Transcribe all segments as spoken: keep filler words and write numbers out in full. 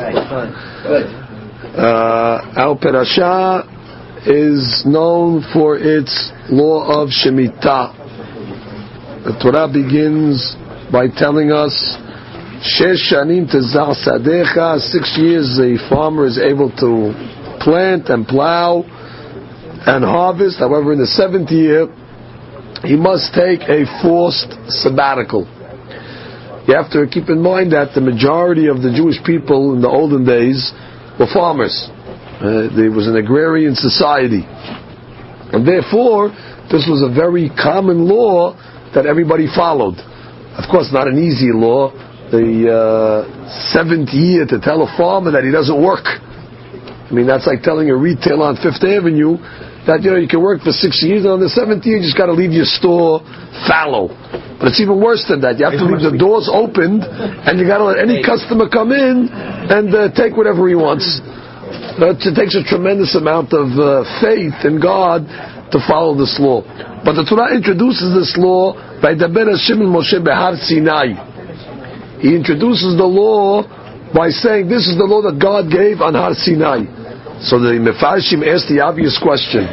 Uh, our parasha is known for its law of Shemitah. The Torah begins by telling us, Shesh shanim tezar sadecha, six years a farmer is able to plant and plow and harvest. However, in the seventh year, he must take a forced sabbatical. You have to keep in mind that the majority of the Jewish people in the olden days were farmers. Uh, there was an agrarian society. And therefore, this was a very common law that everybody followed. Of course, not an easy law. The uh, seventh year to tell a farmer that he doesn't work. I mean, that's like telling a retailer on Fifth Avenue that, you know, you can work for six years, and on the seventh year, you just got to leave your store fallow. But it's even worse than that. You have to leave the doors opened, and you got to let any customer come in and uh, take whatever he wants. Uh, it takes a tremendous amount of uh, faith in God to follow this law. But the Torah introduces this law by Daber Hashem and Moshe Behar Sinai. He introduces the law by saying this is the law that God gave on Har Sinai. So the Mefarshim asked the obvious question.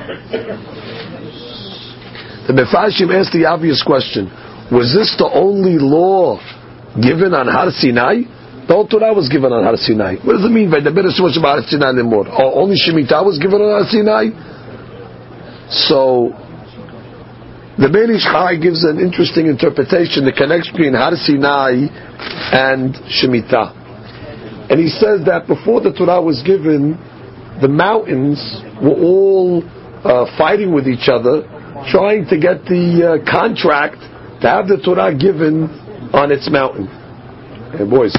The Mefarshim asked the obvious question. Was this the only law given on Har Sinai? The whole Torah was given on Har Sinai. What does it mean by the better so much about Har Sinai anymore? Oh, only Shemitah was given on Har Sinai? So the Ben Ish Chai gives an interesting interpretation, the connection between Har Sinai and Shemitah. And he says that before the Torah was given, the mountains were all uh, fighting with each other, trying to get the uh, contract to have the Torah given on its mountain. Hey boys.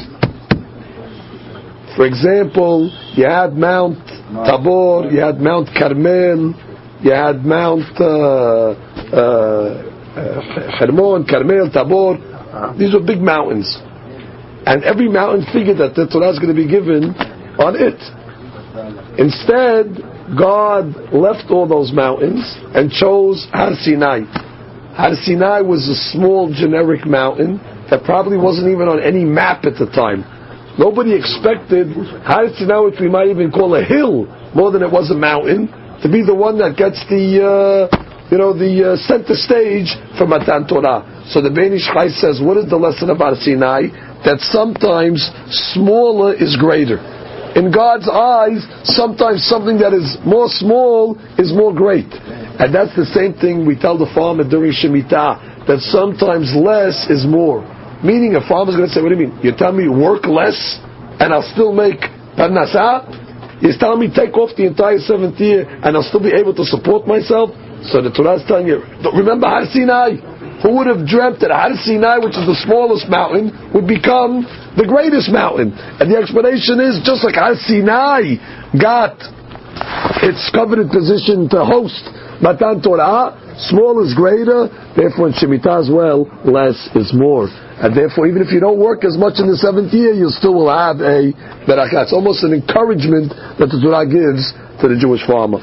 For example, you had Mount Tabor, you had Mount Carmel, you had Mount uh, uh, Hermon, Carmel, Tabor. These were big mountains. And every mountain figured that the Torah is going to be given on it. Instead, God left all those mountains and chose Har Sinai. Har Sinai was a small generic mountain that probably wasn't even on any map at the time. Nobody expected Har Sinai, which we might even call a hill more than it was a mountain, to be the one that gets the, uh, you know, the uh, center stage for Matan Torah. So the Ben Ish Chai says, what is the lesson of Har Sinai? That sometimes smaller is greater. In God's eyes, sometimes something that is more small is more great. And that's the same thing we tell the farmer during Shemitah, that sometimes less is more. Meaning a farmer's going to say, what do you mean? You're telling me work less and I'll still make parnasah? You're telling me take off the entire seventh year and I'll still be able to support myself? So the Torah is telling you, remember Har Sinai? Who would have dreamt that Har Sinai, which is the smallest mountain, would become the greatest mountain? And the explanation is, just like Har Sinai got its covenant position to host Matan Torah, small is greater, therefore in Shemitah as well, less is more. And therefore, even if you don't work as much in the seventh year, you still will have a berakah. It's almost an encouragement that the Torah gives to the Jewish farmer.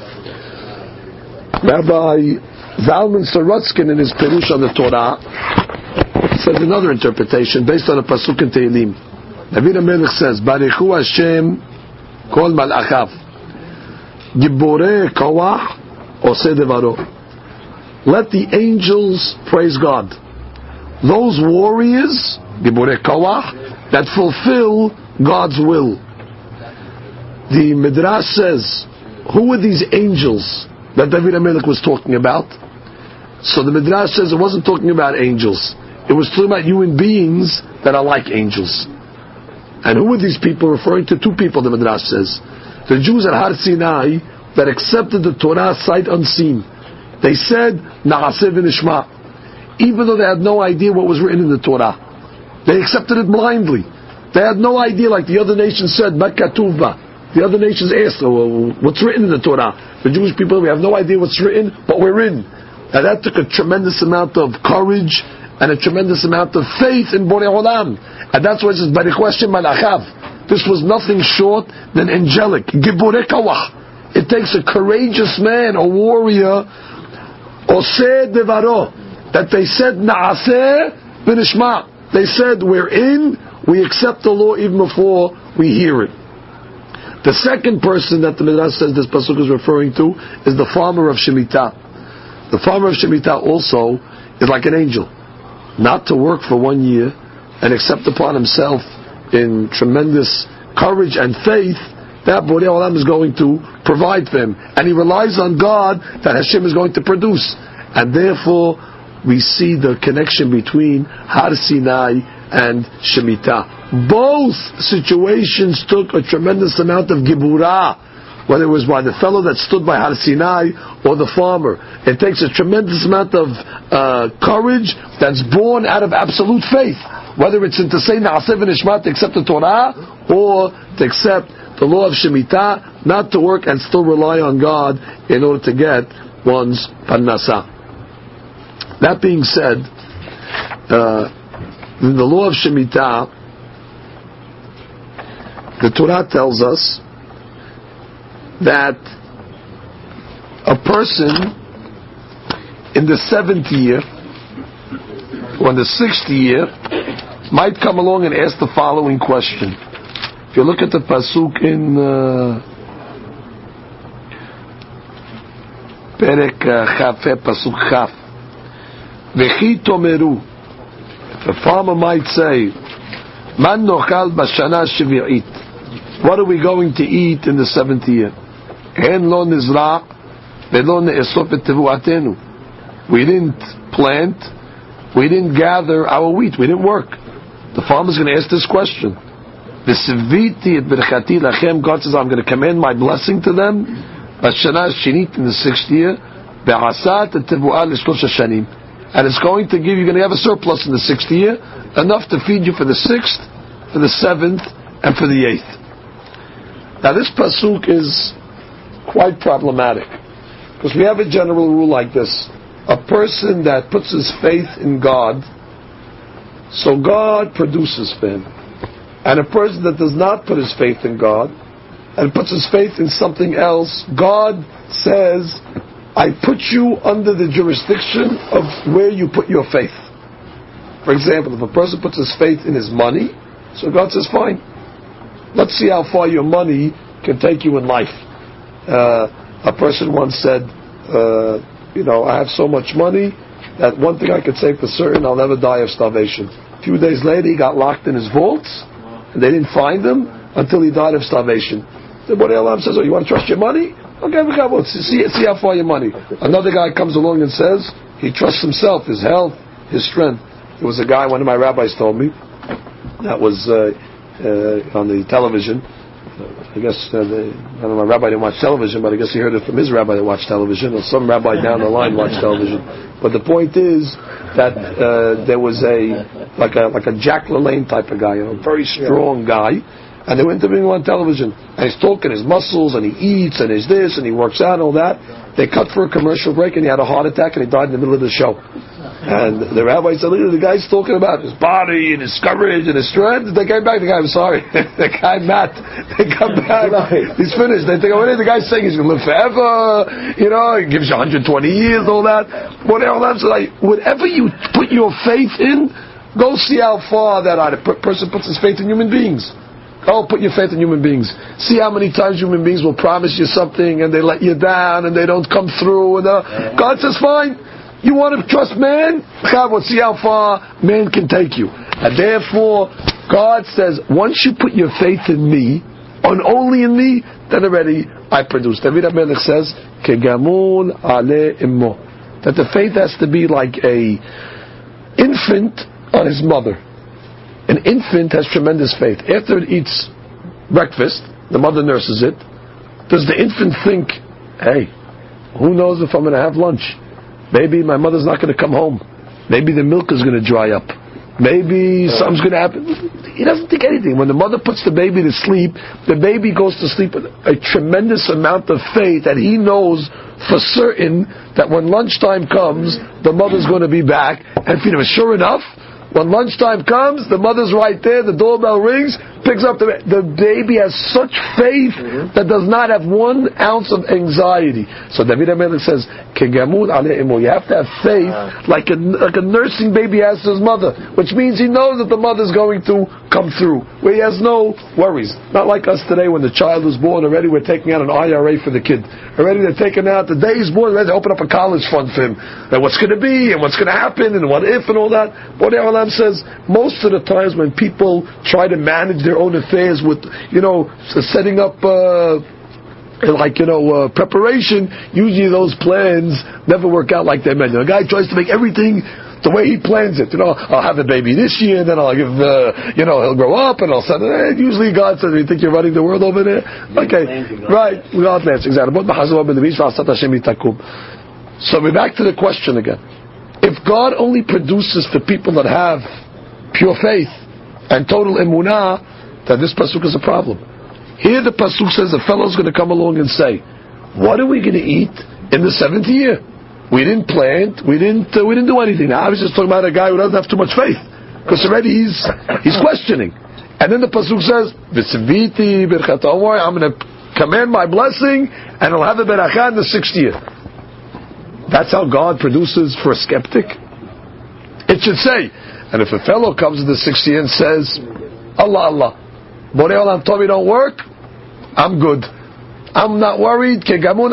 Rabbi Zalman Sorotskin in his Perush on the Torah says another interpretation based on a pasuk in Tehillim. David HaMelech says, Barichu Hashem kol mal'achav Giborei koach oseh devaro. Let the angels praise God. Those warriors, Giborei koach, that fulfill God's will. The Midrash says, who were these angels that David HaMelech was talking about? So the Midrash says it wasn't talking about angels. It was talking about human beings that are like angels. And who were these people? Referring to two people, the Midrash says. The Jews at Har Sinai that accepted the Torah sight unseen. They said, Na'aseh v'nishma. Even though they had no idea what was written in the Torah. They accepted it blindly. They had no idea, like the other nations said, Ma katuv ba. The other nations asked, well, what's written in the Torah? The Jewish people, we have no idea what's written, but we're in. And that took a tremendous amount of courage and a tremendous amount of faith in Borei Olam. And that's why it says, Barichu Hashem malachav. This was nothing short than angelic. Giborei koach. It takes a courageous man, a warrior, oseh devaro, that they said, Na'aseh v'nishma. They said, we're in, we accept the law even before we hear it. The second person that the Midrash says this pasuk is referring to is the farmer of Shemitah. The farmer of Shemitah also is like an angel, not to work for one year and accept upon himself in tremendous courage and faith that Borei Olam is going to provide for him, and he relies on God that Hashem is going to produce, and therefore we see the connection between Har Sinai and Shemitah. Both situations took a tremendous amount of Giburah, whether it was by the fellow that stood by Har Sinai or the farmer. It takes a tremendous amount of uh, courage that's born out of absolute faith, whether it's in to say Na'aseh v'nishma, to accept the Torah, or to accept the law of Shemitah, not to work and still rely on God in order to get one's parnasah. That being said, uh, in the law of Shemitah, the Torah tells us that a person in the seventh year or in the sixth year might come along and ask the following question. If you look at the pasuk in uh, Perek Chaf, pasuk Chaf, V'chi tomeru, if a farmer might say, Man nochal b'shana shvi'it, what are we going to eat in the seventh year? En lo nizra ve'lo ne'esop et tevu'atenu. We didn't plant, we didn't gather our wheat, we didn't work. The farmer's going to ask this question. V'siviti et berachati lachem, God says, I'm going to command my blessing to them. B'shana shinit, in the sixth year, ve'asat et tevu'ah l'shlosh hashanim. And it's going to give, you're going to have a surplus in the sixth year, enough to feed you for the sixth, for the seventh, and for the eighth. Now this pasuk is quite problematic, because we have a general rule like this: a person that puts his faith in God, so God produces for him, and a person that does not put his faith in God and puts his faith in something else, God says, I put you under the jurisdiction of where you put your faith. For example, if a person puts his faith in his money, so God says, fine, let's see how far your money can take you in life. Uh, a person once said, uh, you know, I have so much money that one thing I could say for certain, I'll never die of starvation. A few days later, he got locked in his vaults, and they didn't find him until he died of starvation. The Borei Olam says, oh, you want to trust your money? Okay, we got see, see how far your money. Another guy comes along and says he trusts himself, his health, his strength. There was a guy, one of my rabbis told me, that was uh, uh, on the television. I guess uh, the, I don't know, my rabbi didn't watch television, but I guess he heard it from his rabbi that watched television, or some rabbi down the line watched television. But the point is that uh, there was a like a like a Jack LaLanne type of guy, you know, a very strong guy. And they went to him on television, and he's talking his muscles, and he eats, and he's this, and he works out, and all that. They cut for a commercial break, and he had a heart attack, and he died in the middle of the show. And the rabbi said, look, the guy's talking about his body, and his courage, and his strength. They came back, the guy, I'm sorry, the guy, Matt, they come back, he's finished. They think, oh, what is the guy saying? He's going to live forever, you know, he gives you one hundred twenty years, all that. Whatever, so like, whatever you put your faith in, go see how far that a person puts his faith in human beings. Oh, put your faith in human beings. See how many times human beings will promise you something and they let you down and they don't come through. And uh, God says, fine, you want to trust man? God will see how far man can take you. And therefore, God says, once you put your faith in me, and only in me, then already I produce. David HaMelech says, Kegamun ale immo. That the faith has to be like a infant on his mother. An infant has tremendous faith. After it eats breakfast, the mother nurses it. Does the infant think, hey, who knows if I'm going to have lunch? Maybe my mother's not going to come home. Maybe the milk is going to dry up. Maybe something's going to happen. He doesn't think anything. When the mother puts the baby to sleep, the baby goes to sleep with a tremendous amount of faith that he knows for certain that when lunchtime comes, the mother's going to be back and feed him. Sure enough, When lunchtime comes, the mother's right there, the doorbell rings, picks up the the baby has such faith mm-hmm. that does not have one ounce of anxiety. So David HaMelech says, "Kegamud aleimu." You have to have faith like a like a nursing baby has to his mother, which means he knows that the mother's going to come through, where he has no worries. Not like us today when the child is born already. We're taking out an I R A for the kid. Already they're taking out the day he's born. Ready to open up a college fund for him. And what's going to be and what's going to happen and what if and all that. Borei Olam says most of the times when people try to manage their own affairs with, you know, setting up, uh, like, you know, uh, preparation, usually those plans never work out like they meant. A guy tries to make everything the way he plans it. You know, I'll have a baby this year, then I'll give, uh, you know, he'll grow up, and I'll send it. Usually God says, you think you're running the world over there? Okay, right, God plans, exactly. So we're back to the question again. If God only produces for people that have pure faith and total emunah, then this pasuk is a problem. Here the pasuk says a fellow's going to come along and say, what are we going to eat in the seventh year? We didn't plant, we didn't uh, we didn't do anything. Now I was just talking about a guy who doesn't have too much faith, because already he's he's questioning. And then the pasuk says, "V'tziviti birchat Omar," I'm going to command my blessing, and I'll have a beracha in the sixth year. That's how God produces for a skeptic. It should say, and if a fellow comes in the sixth year and says, "Allah, Allah, Borei Olam told me don't work, I'm good. I'm not worried.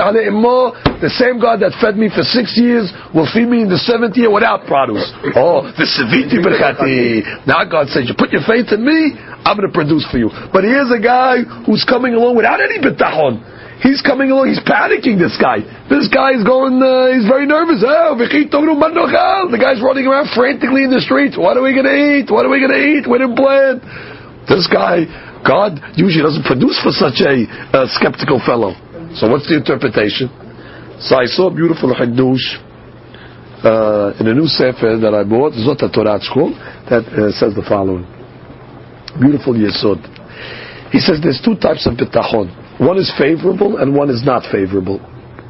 The same God that fed me for six years will feed me in the seventh year without produce." Oh, the Seviti Berchati. Now God says, you put your faith in me, I'm going to produce for you. But here's a guy who's coming along without any bitachon. He's coming along, he's panicking, this guy. This guy is going, uh, he's very nervous. Oh, the guy's running around frantically in the streets. What are we going to eat? What are we going to eat? We didn't plan. This guy, God usually doesn't produce for such a uh, skeptical fellow. So what's the interpretation? So I saw a beautiful Hiddush uh, in a new Sefer that I bought, Zot HaTorah School, that uh, says the following. Beautiful Yesod. He says there's two types of bitachon. One is favorable and one is not favorable.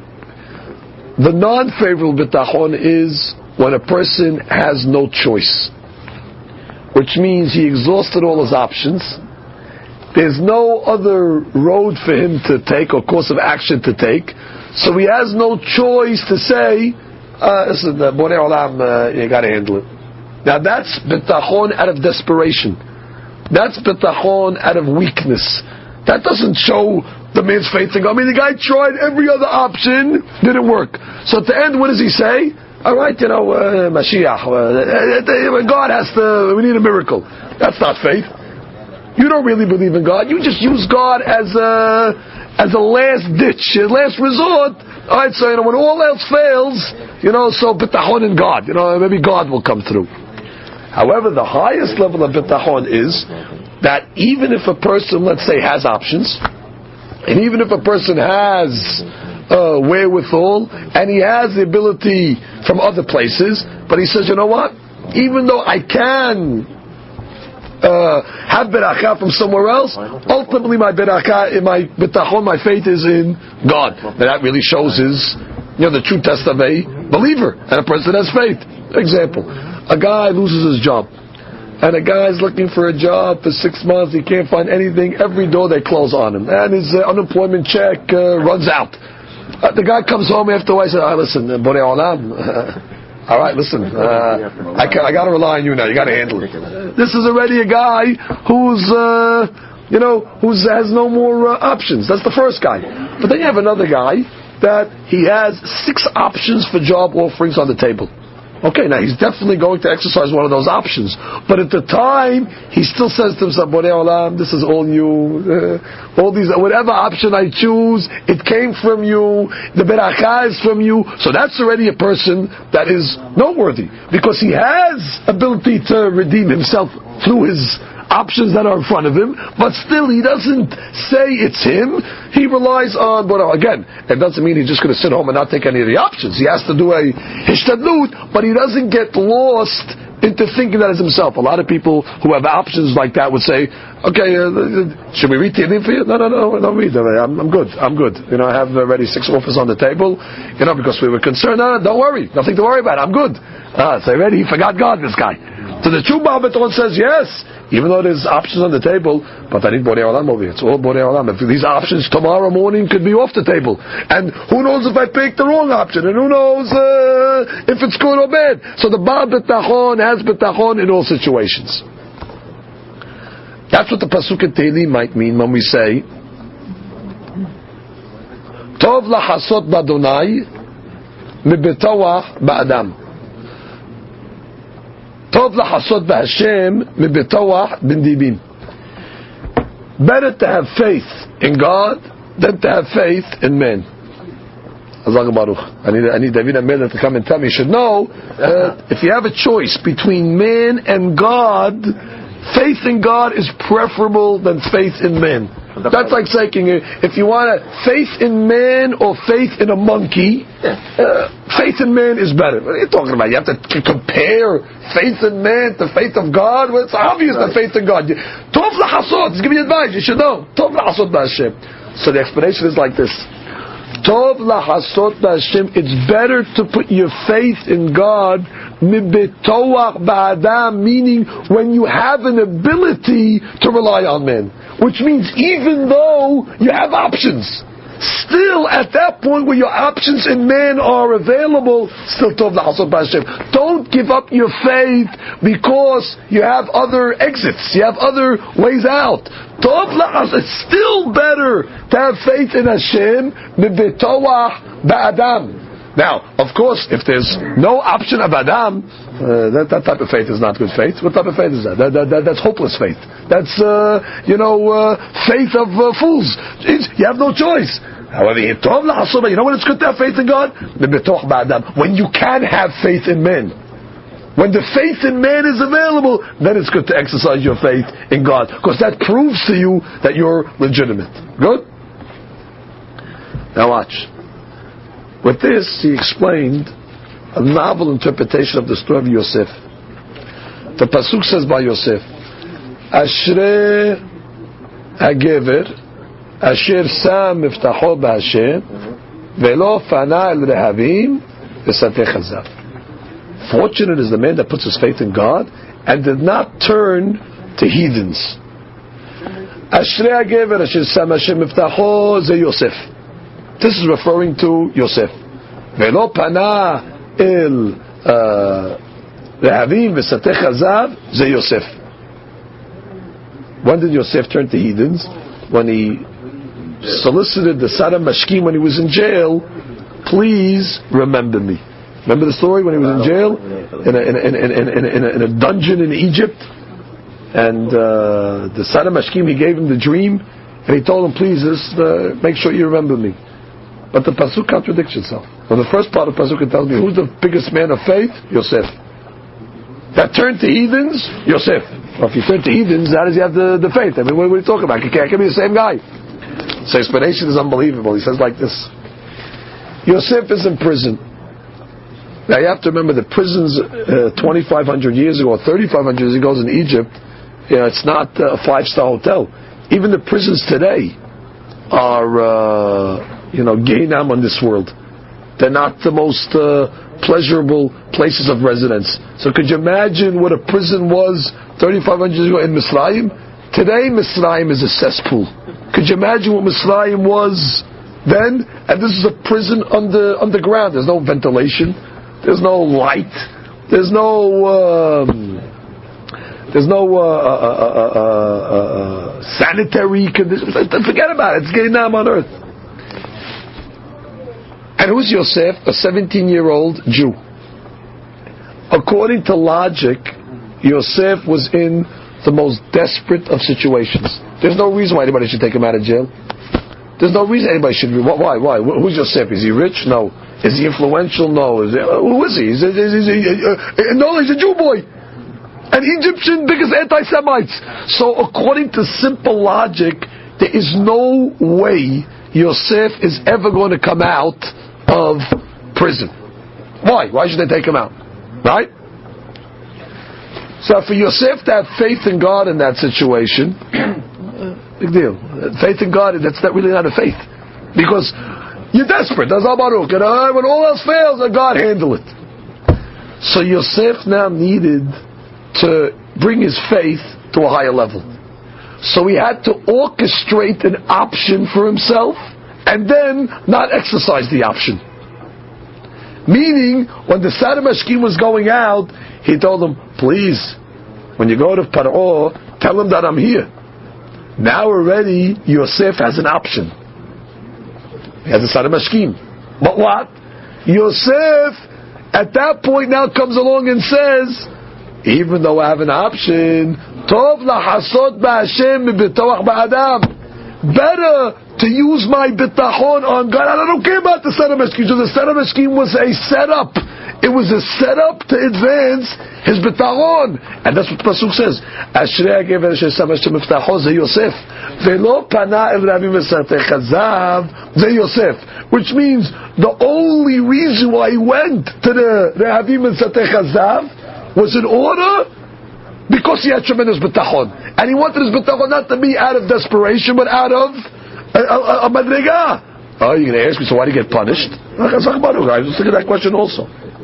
The non-favorable bitachon is when a person has no choice, which means he exhausted all his options. There's no other road for him to take or course of action to take, so he has no choice to say, uh, listen, uh, Borei Olam, uh, you got to handle it. Now that's bitachon out of desperation. That's bitachon out of weakness. That doesn't show the man's faith in God. I mean, the guy tried every other option, didn't work. So at the end, what does he say? All right, you know, uh, Mashiach, uh, God has to, we need a miracle. That's not faith. You don't really believe in God. You just use God as a, as a last ditch, a last resort. All right, so, you know, when all else fails, you know, so bitachon in God. You know, maybe God will come through. However, the highest level of bitachon is that even if a person, let's say, has options, and even if a person has uh, wherewithal, and he has the ability from other places, but he says, you know what? Even though I can uh, have beracha from somewhere else, ultimately my beracha, my bitachon, my faith is in God. And that really shows his, you know, the true test of a believer and a person has faith. Example: a guy loses his job, and a guy's looking for a job for six months. He can't find anything. Every door they close on him, and his uh, unemployment check uh, runs out. Uh, the guy comes home after a while. He says, oh, "Listen, Borei Olam, all right, listen, uh, I, I got to rely on you now. You got to handle it." This is already a guy who's, uh, you know, who has no more uh, options. That's the first guy. But then you have another guy that he has six options for job offerings on the table. Okay, now he's definitely going to exercise one of those options. But at the time, he still says to himself, Borei Olam, this is all you. Uh, all these, whatever option I choose, it came from you. The beracha is from you. So that's already a person that is noteworthy. Because he has ability to redeem himself through his options that are in front of him, but still he doesn't say it's him. He relies on, but again, it doesn't mean he's just going to sit home and not take any of the options. He has to do a hishtadlut, but he doesn't get lost into thinking that as himself. A lot of people who have options like that would say, okay, uh, should we read Tehillim for you? No, no, no, don't read. I'm, I'm good. I'm good. You know, I have already six offers on the table, you know, because we were concerned. No, no, don't worry. Nothing to worry about. I'm good. Ah, so already he forgot God, this guy. So the true Baal Beton says yes, even though there's options on the table, but I need Borei Olam over here. It's all Borei Olam. If these options tomorrow morning could be off the table, and who knows if I pick the wrong option, and who knows uh, if it's good or bad. So the Baal Betachon has Betachon in all situations. That's what the pasuk in Tehillim might mean when we say Tov lahasot b'Adonai mibetawach ba'adam. Tov lahasot b'Hashem mibetawach b'ndibim. Better to have faith in God than to have faith in men. Azag Baruch. I need, I need David Amelech to come and tell me. You should know uh, if you have a choice between man and God, faith in God is preferable than faith in men. That's like saying, if you want a faith in man or faith in a monkey, uh, faith in man is better. What are you talking about? You have to c- compare faith in man to faith of God? Well, it's obvious right. That faith in God. Tov lahasot, give me advice, you should know. Tov lahasot b'Hashem. So the explanation is like this. Tov lahasot b'Hashem, it's better to put your faith in God mibetoach ba'adam, meaning when you have an ability to rely on men. Which means even though you have options, still at that point where your options in man are available, still tov lahasot b'Hashem. Don't give up your faith because you have other exits, you have other ways out. Tov lahasot, it's still better to have faith in Hashem mibetoach ba'adam. Now, of course, if there's no option of Adam, uh, that, that type of faith is not good faith. What type of faith is that? that, that, that that's hopeless faith. That's, uh, you know, uh, faith of uh, fools. It's, you have no choice. However, you know when it's good to have faith in God? When you can have faith in men. When the faith in man is available, then it's good to exercise your faith in God. Because that proves to you that you're legitimate. Good? Now watch. With this, he explained a novel interpretation of the story of Yosef. The pasuk says by Yosef, Ashrei hagever asher sam miftacho b'Hashem velo fana el rehavim v'satei chazav. Fortunate is the man that puts his faith in God and did not turn to heathens. Ashrei hagever asher sam Hashem miftacho ze Yosef. This is referring to Yosef. Velo pana el rehavim v'satei chazav ze Yosef. When did Yosef turn to heathens? When he solicited the Saram Mashkim when he was in jail. Please remember me. Remember the story when he was in jail in a, in a, in a, in a, in a, in a dungeon in Egypt, and uh, the Saram Mashkim, he gave him the dream, and he told him, please, just, uh, make sure you remember me. But the pasuk contradicts itself. When the first part of the pasuk tells me who's the biggest man of faith, Yosef. That turned to heathens, Yosef. Well, if you turn to heathens, how does he have the, the faith? I mean, what are we talking about? He can't be the same guy. So explanation is unbelievable. He says like this: Yosef is in prison. Now you have to remember the prisons uh, twenty-five hundred years ago, or thirty-five hundred years ago in Egypt. You know, it's not a five-star hotel. Even the prisons today are. Uh, You know, Gehinam on this world. They're not the most uh, pleasurable places of residence. So could you imagine what a prison was thirty-five hundred years ago in Misraim? Today, Misraim is a cesspool. Could you imagine what Misraim was then? And this is a prison under underground. There's no ventilation. There's no light. There's no. Um, there's no uh, uh, uh, uh, uh, sanitary conditions. Forget about it. It's Gehinam on earth. And who's Yosef? A seventeen-year-old Jew. According to logic, Yosef was in the most desperate of situations. There's no reason why anybody should take him out of jail. There's no reason anybody should. Why? Why? Who's Yosef? Is he rich? No. Is he influential? No. Is he, uh, who is he? Is he, is he uh, uh, no, he's a Jew boy. An Egyptian, biggest anti-Semites. So according to simple logic, there is no way Yosef is ever going to come out of prison. Why? Why should they take him out? Right? So for Yosef to have faith in God in that situation, big deal. Faith in God, that's not really not a faith. Because you're desperate. That's Baruch. And when all else fails, God handle it. So Yosef now needed to bring his faith to a higher level. So he had to orchestrate an option for himself and then not exercise the option. Meaning, when the Sar Mashkim was going out, he told him, please, when you go to Paro, tell him that I'm here. Now already, Yosef has an option. He has a Sar Mashkim. But what? Yosef, at that point, now comes along and says, even though I have an option, Tov lahasot ba'Hashem b'bitoach ba'adam. Better to use my bitachon on God. I don't care about the Sar Mashkim. So the Sar Mashkim was a setup. It was a setup to advance his bitachon. And that's what the Pasuk says. Ashrei ha'gever asher sam Hashem b'bitacho ze Yosef. Ve'lo pana el Rabbi Mesatei Chazav ze Yosef. Which means the only reason why he went to the Rabbi Mesatei Chazav was in order because he had tremendous bitachon. And he wanted his bitachon not to be out of desperation, but out of a, a, a madrega. Oh, you're going to ask me, so why did he get punished? Let's look at that question also.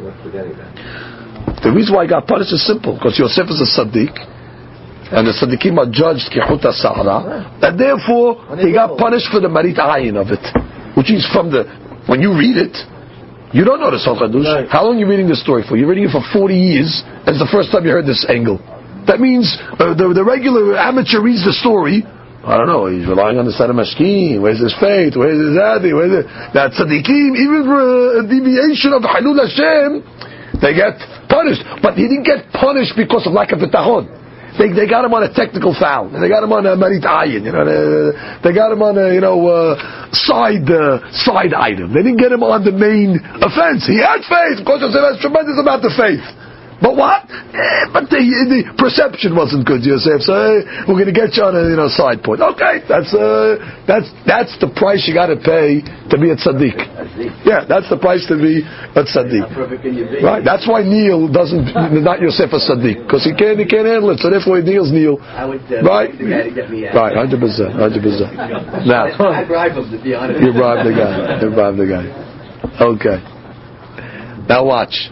The reason why he got punished is simple, because Yosef is a tzaddik, and the tzaddikim are judged kichuta sahara, and therefore he got punished for the marit ayin of it, which is from the, when you read it, you don't know the Sal Chadush. Right. How long are you reading this story for? You're reading it for forty years, and it's the first time you heard this angle. That means uh, the, the regular amateur reads the story. I don't know, he's relying on the Sar Mashkim. Where's his faith? Where's his adi? Where's it? That tzaddikim, even for a deviation of Halul Hashem, they get punished. But he didn't get punished because of lack of bitachon. They they got him on a technical foul. They got him on a marit ayin. You know, they, they got him on a you know uh, side uh, side item. They didn't get him on the main offense. He had faith. Of course, Yosef has tremendous amount of faith. But what? Eh, but the, the perception wasn't good, Yosef. So eh, we're going to get you on a you know side point. Okay, that's uh, that's that's the price you got to pay to be a tzaddik. Yeah, that's the price to be a tzaddik. Right. That's why Neil doesn't not Yosef a tzaddik, because he can't he can't handle it. So therefore he Neil's Neil. Right. Right. Hundred percent. Hundred percent. Now I bribe him to be honest. You bribe the guy. You bribe the guy. Okay. Now watch.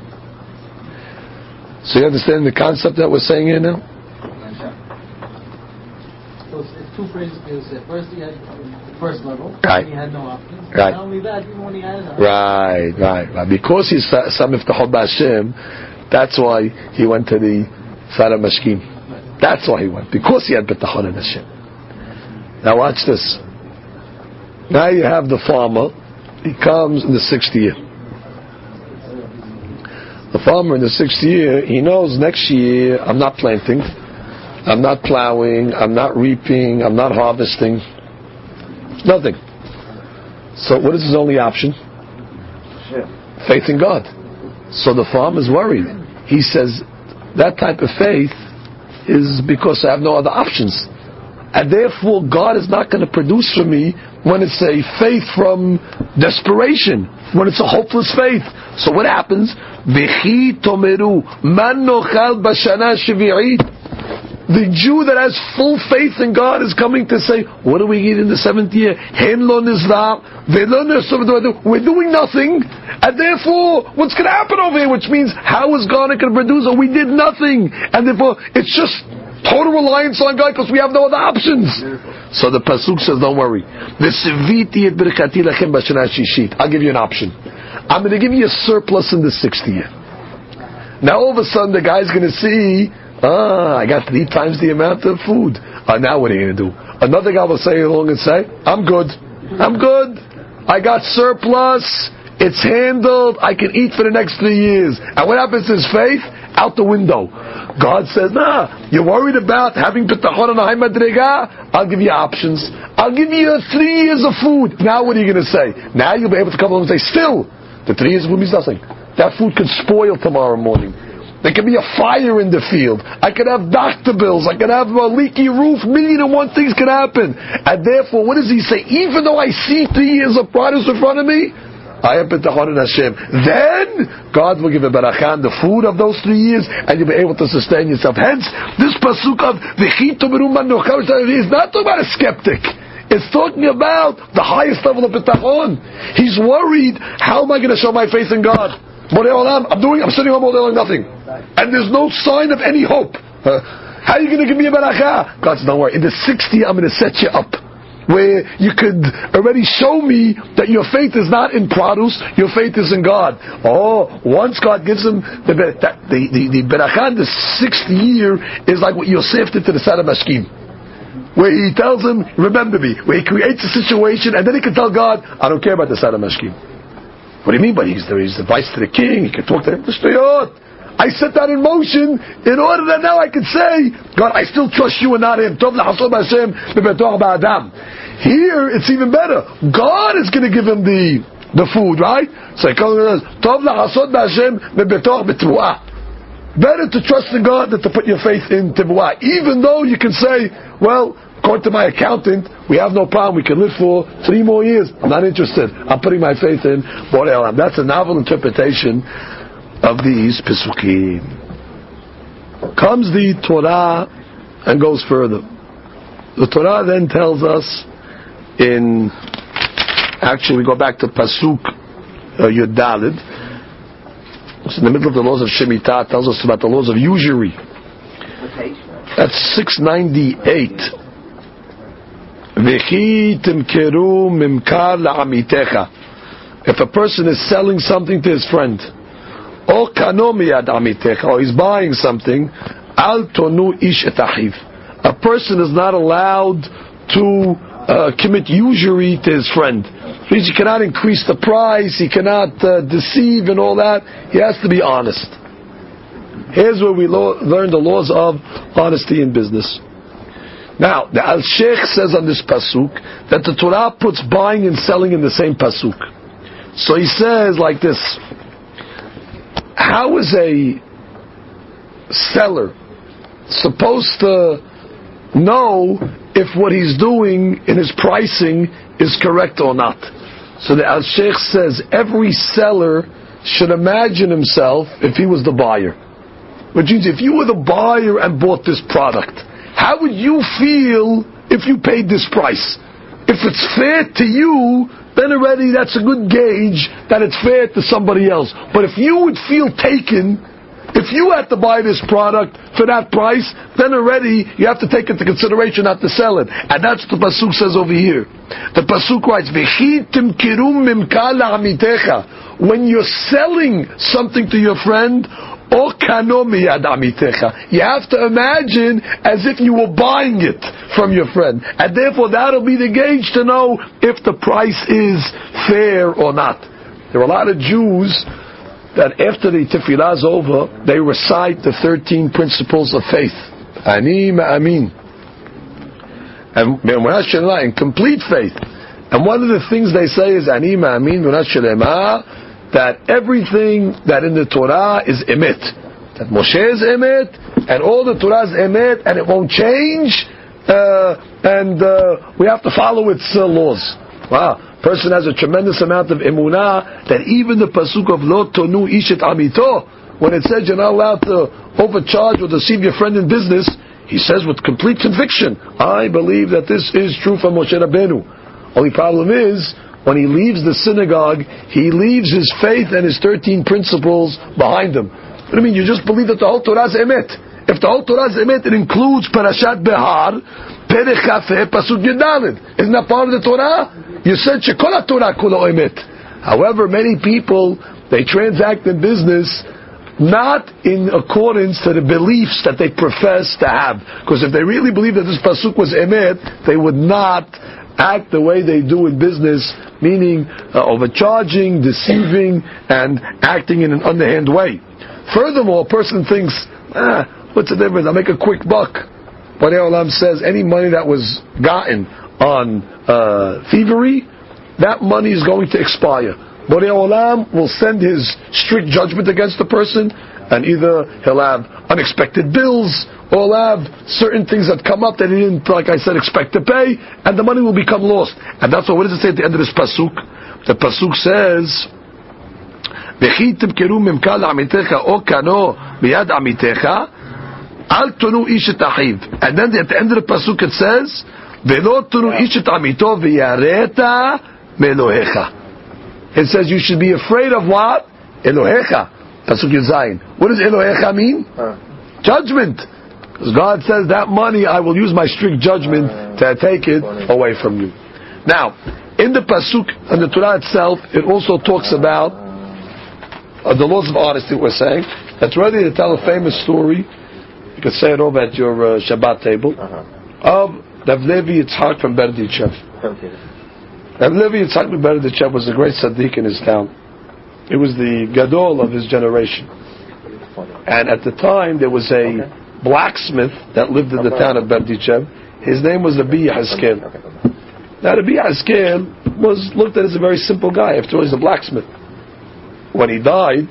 So you understand the concept that we're saying here now? So it's two phrases. First he had the first level, right. And he had no options. Right. Not only that, even when he had an Right, right, right. Because he's Samif Tahod B'Hashem, that's why he went to the Sar Mashkim. That's why he went. Because he had B'Tachon in Hashem. Now watch this. Now you have the farmer. He comes in the sixth year. The farmer in the sixth year, he knows next year I'm not planting, I'm not plowing, I'm not reaping, I'm not harvesting. Nothing. So what is his only option? Faith in God. So the farmer is worried. He says, that type of faith is because I have no other options. And therefore God is not going to produce for me when it's a faith from desperation, when it's a hopeless faith. So what happens? The Jew that has full faith in God is coming to say, what do we eat in the seventh year? We're doing nothing, and therefore what's going to happen over here? Which means, how is God going to produce? We did nothing, and therefore it's just total reliance on God because we have no other options. So the pasuk says, don't worry. I'll give you an option. I'm going to give you a surplus in the sixth year. Now all of a sudden the guy's going to see, ah, I got three times the amount of food. Uh, now what are you going to do? Another guy will say along and say, I'm good. I'm good. I got surplus. It's handled. I can eat for the next three years. And what happens to his faith? Out the window. God says, nah, you're worried about having bitachon on a high madrega? I'll give you options. I'll give you three years of food. Now what are you going to say? Now you'll be able to come along and say, still, the three years of food means nothing. That food could spoil tomorrow morning. There could be a fire in the field. I could have doctor bills. I could have a leaky roof. Million and one things could happen. And therefore, what does he say? Even though I see three years of produce in front of me, I have bitachon in Hashem. Then God will give a barakah the food of those three years, and you'll be able to sustain yourself. Hence, this pasuk of v'chito beruman nochal is not talking about a skeptic. It's talking about the highest level of bitachon. He's worried, how am I going to show my faith in God? I'm doing. I'm sitting home all day doing nothing. and there's no sign of any hope. Uh, how are you going to give me a beracha? God says, don't worry. In the sixth year, I'm going to set you up where you could already show me that your faith is not in produce, your faith is in God. Oh, once God gives him the that, the the, the beracha in the sixth year is like what Yosef did to the Sar HaMashkim, where he tells him, remember me, where he creates a situation and then he can tell God, I don't care about the Sar HaMashkim. What do you mean? But he's the, he's the vice to the king, he can talk to him. I set that in motion in order that now I can say, God, I still trust you and not him. Here, it's even better. God is going to give him the the food, right? So he calls it, better to trust in God than to put your faith in tibuah. Even though you can say, well, according to my accountant, we have no problem. We can live for three more years. I'm not interested. I'm putting my faith in Borei Olam. That's a novel interpretation of these Pesukim. Comes the Torah and goes further. The Torah then tells us in, actually we go back to Pasuk uh, Yud Daled. It's in the middle of the laws of Shemitah. It tells us about the laws of usury. That's six ninety-eight. V'chi timkeru mimkar la'amitecha. If a person is selling something to his friend, or kano miyad amitecha, or he's buying something, al tonu ish et achiv. A person is not allowed to uh, commit usury to his friend. Means he cannot increase the price, he cannot uh, deceive and all that. He has to be honest. Here's where we lo- learn the laws of honesty in business. Now, the Al-Sheikh says on this pasuk that the Torah puts buying and selling in the same pasuk. So he says like this: how is a seller supposed to know if what he's doing in his pricing is correct or not? So the Al-Sheikh says every seller should imagine himself if he was the buyer. Which means if you were the buyer and bought this product, how would you feel if you paid this price? If it's fair to you, then already that's a good gauge that it's fair to somebody else. But if you would feel taken, if you had to buy this product for that price, then already you have to take into consideration not to sell it. And that's what the pasuk says over here. The pasuk writes, "V'chi timkeru mimka la'amitecha." When you're selling something to your friend, o kano miyad amitecha, you have to imagine as if you were buying it from your friend, and therefore that'll be the gauge to know if the price is fair or not. There are a lot of Jews that after the tefillah is over, they recite the thirteen principles of faith. Ani ma'amin. And in complete faith. And one of the things they say is Ani ma'amin v'nat shelema, that everything that in the Torah is emet. That Moshe is emet, and all the Torah is emet, and it won't change, uh, and uh, we have to follow its uh, laws. Wow. Person has a tremendous amount of emunah that even the pasuk of lo tonu ishet amito, when it says you're not allowed to overcharge or deceive your friend in business, he says with complete conviction, I believe that this is true for Moshe Rabbeinu. Only problem is, when he leaves the synagogue, he leaves his faith and his thirteen principles behind him. What do you mean? You just believe that the whole Torah is emet. If the whole Torah is emet, it includes Parashat Behar, Perek Kafeh, Pasuk Yud Daled. Isn't that part of the Torah? You said Shekol HaTorah Kulo emet. However, many people, they transact in business not in accordance to the beliefs that they profess to have. Because if they really believe that this pasuk was emet, they would not act the way they do in business, meaning uh, overcharging, deceiving, and acting in an underhand way. Furthermore, a person thinks, ah, what's the difference? I'll make a quick buck. Borei Olam says any money that was gotten on uh, thievery, that money is going to expire. Borei Olam will send his strict judgment against the person, and either he'll have unexpected bills, or he'll have certain things that come up that he didn't, like I said, expect to pay, and the money will become lost. And that's what, what does it say at the end of this pasuk? The pasuk says, "V'chi timkeru mimka la'amitecha o kano miyad amitecha al tonu ish et achiv." And then at the end of the pasuk it says, "V'lo tonu ish et amito v'yareta me'elohecha." It says you should be afraid of what? Elohecha. Pasuk Yazayin. What does Elohecha mean? Uh. Judgment. Because God says that money, I will use my strict judgment uh, to take it away from you. Now, in the Pasuk, in the Torah itself, it also talks about uh, the laws of honesty, we're saying. That's ready to tell a famous story. You could say it over at your uh, Shabbat table. Uh-huh. Of Rav Levi Yitzhak from Berdichev. Okay. Rav Levi Yitzhak from Berdichev was a great tzaddik in his town. He was the gadol of his generation. And at the time, there was a okay. blacksmith that lived in the town of Berdichev. His name was Rabbi Yehezkel. Now, Rabbi Yehezkel was looked at as a very simple guy. After all, he's a blacksmith. When he died,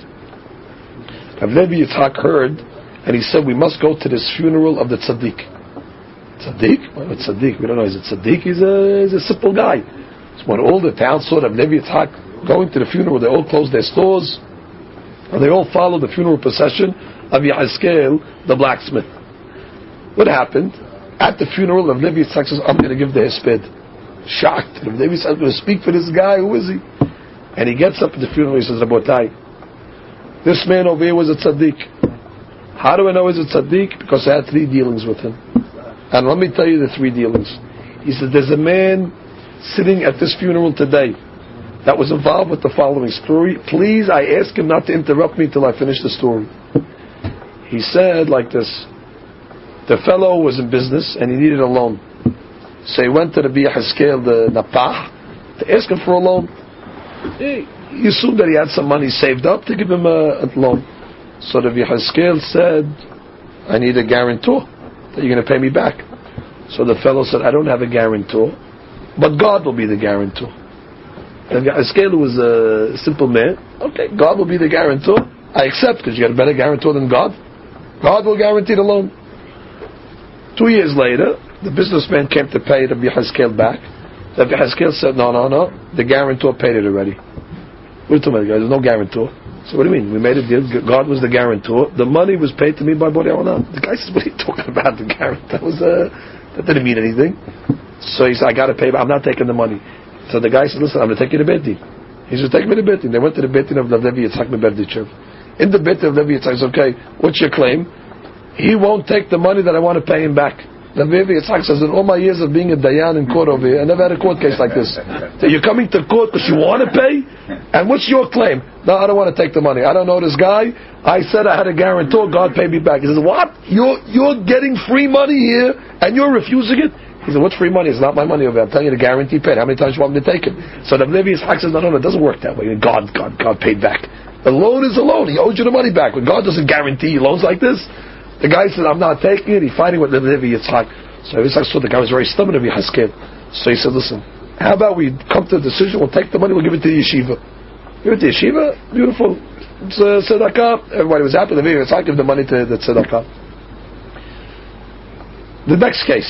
Rav Levi Yitzhak heard, and he said, we must go to this funeral of the tzaddik. Tzaddik? What tzaddik? We don't know. He's a tzaddik. He's a, he's a simple guy. So when all the town saw Rav Levi Yitzhak going to the funeral, they all closed their stores, and they all followed the funeral procession of Yehezkel, the blacksmith. What happened? At the funeral, Rav Levi Yitzhak says, I'm going to give the hesped. Shocked. Rav Levi Yitzhak, I'm going to speak for this guy. Who is he? And he gets up at the funeral, he says, Rabotai, this man over here was a tzaddik. How do I know he's a tzaddik? Because I had three dealings with him. And let me tell you the three dealings. He says, there's a man sitting at this funeral today that was involved with the following story. Please, I ask him not to interrupt me till I finish the story. He said like this. The fellow was in business and he needed a loan. So he went to the Rabbi Yehezkel, the Napach, to ask him for a loan. He, he assumed that he had some money saved up to give him a, a loan. So the Rabbi Yehezkel said, I need a guarantor that you're going to pay me back. So the fellow said, I don't have a guarantor, but God will be the guarantor. And Rabbi Yehezkel was a simple man. Okay, God will be the guarantor. I accept, because you got a better guarantor than God. God will guarantee the loan. Two years later, the businessman came to pay Rabbi Yehezkel back. Rabbi Yehezkel said, no, no, no, the guarantor paid it already. What are you talking about? There's no guarantor. So what do you mean? We made a deal. God was the guarantor. The money was paid to me by Borei Olam. The guy says, what are you talking about? The guarantor? That was uh, that didn't mean anything. So he said, I got to pay, but I'm not taking the money. So the guy said, listen, I'm going to take you to Beit Din. He said, take me to Beit Din. They went to the Beit Din of Rav Levi Yitzhak Berdichev. In the Beit Din of Levi Yitzhak, says, okay, what's your claim? He won't take the money that I want to pay him back. Rav Levi Yitzhak says, in all my years of being a dayan in court over here, I never had a court case like this. So you're coming to court because you want to pay? And what's your claim? No, I don't want to take the money. I don't know this guy. I said I had a guarantor. God paid me back. He says, what? You're, you're getting free money here and you're refusing it? He said, what's free money? It's not my money over here. I'm telling you the guarantee paid. How many times do you want me to take it? So Rav Levi Yitzhak says, no, no, no, it doesn't work that way. God, God, God paid back. The loan is a loan. He owes you the money back. When God doesn't guarantee you loans like this, the guy says, I'm not taking it. He's fighting with Rav Levi Yitzhak. So Yitzhak saw the guy was very stubborn to be Yehezkel. So he said, listen, how about we come to a decision, we'll take the money, we'll give it to the yeshiva. Give it to the yeshiva, beautiful. It's a tzedakah. Everybody was happy. The Rav Yitzhak give the money to the tzedakah. The next case.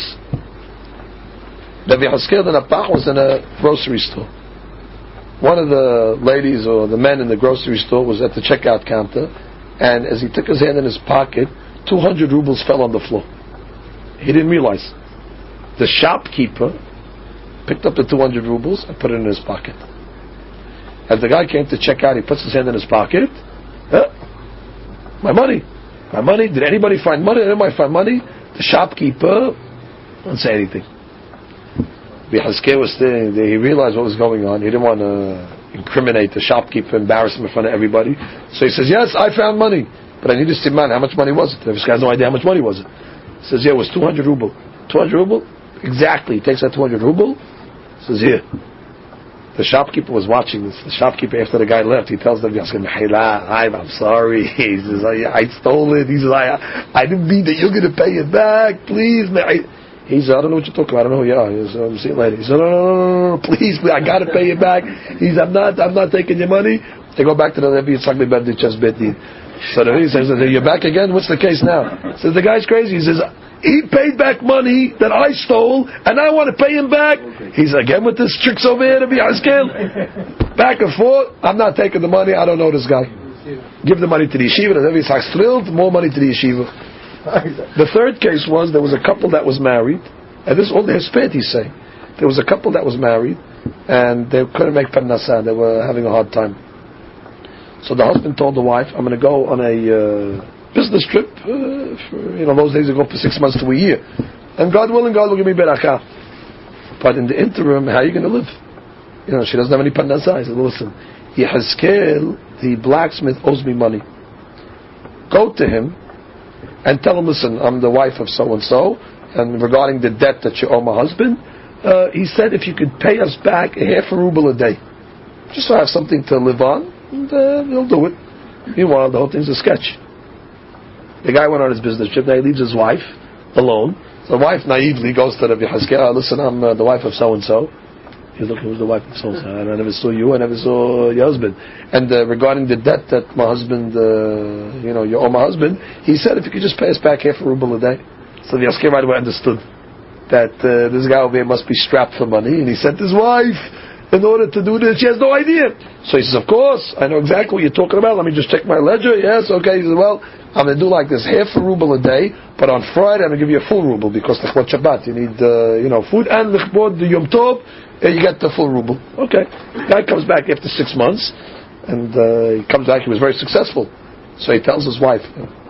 Rav Yehezkel the Napach was in a grocery store. One of the ladies or the men in the grocery store was at the checkout counter, and as he took his hand in his pocket, two hundred rubles fell on the floor. He didn't realize. The shopkeeper picked up the two hundred rubles and put it in his pocket. As the guy came to check out, he puts his hand in his pocket. Eh, my money. My money. Did anybody find money? Did anybody find money? The shopkeeper didn't say anything. Yehezkel was there. He realized what was going on. He didn't want to incriminate the shopkeeper, embarrass him in front of everybody. So he says, yes, I found money. But I need to see, man, how much money was it? This guy has no idea how much money was it. He says, yeah, it was two hundred ruble. two hundred ruble? Exactly. He takes that two hundred ruble. He says, here. The shopkeeper was watching this. The shopkeeper, after the guy left, he tells them, I'm sorry. He says, I, I stole it. He says, I, I didn't mean that you're going to pay it back. Please, man. He said, I don't know what you're talking about. I don't know who you are. He said, I'll see you later. He said, no, no, no, no, no, please, please, I got to pay it back. He said, I'm not, I'm not taking your money. They go back to the Rabbi Yitzhak Berdichev Beit Din. So the Rabbi says, you're back again? What's the case now? So the guy's crazy. He says, he paid back money that I stole, and I want to pay him back. He's again with this tricks over here to be Yehezkel. Back and forth. I'm not taking the money. I don't know this guy. Give the money to the yeshiva. The Rabbi Yitzhak's thrilled. More money to the yeshiva. The third case was there was a couple that was married, and this is all the hesped he's saying. There was a couple that was married, and they couldn't make parnasah. They were having a hard time. So the husband told the wife, I'm going to go on a uh, business trip. Uh, for, you know, those days I go for six months to a year. And God willing, God will give me berakah. But in the interim, how are you going to live? You know, she doesn't have any parnasah. I said, listen, Yehezkel, the blacksmith, owes me money. Go to him and tell him, listen, I'm the wife of so-and-so, and regarding the debt that you owe my husband, uh, he said if you could pay us back a half a ruble a day, just so I have something to live on, and uh, he'll do it. Meanwhile, the whole thing's a sketch. The guy went on his business trip, now he leaves his wife alone. So the wife naively goes to Rabbi Yehezkel, listen, I'm uh, the wife of so-and-so. He's looking, who's the wife of so-and-so? I never saw you, I never saw your husband. And uh, regarding the debt that my husband, uh, you know, you owe my husband, he said if you could just pay us back half a ruble a day. So the Yehezkel right away understood that uh, this guy over here must be strapped for money, and he sent his wife in order to do this. She has no idea. So he says, of course, I know exactly what you're talking about. Let me just check my ledger. Yes, okay. He says, well, I'm going to do like this, half a ruble a day, but on Friday I'm going to give you a full ruble, because L'chbod Shabbat, you need, uh, you know, food, and L'chbod Yom Tov, you get the full ruble. Okay. Guy comes back after six months, and uh, he comes back, he was very successful. So he tells his wife,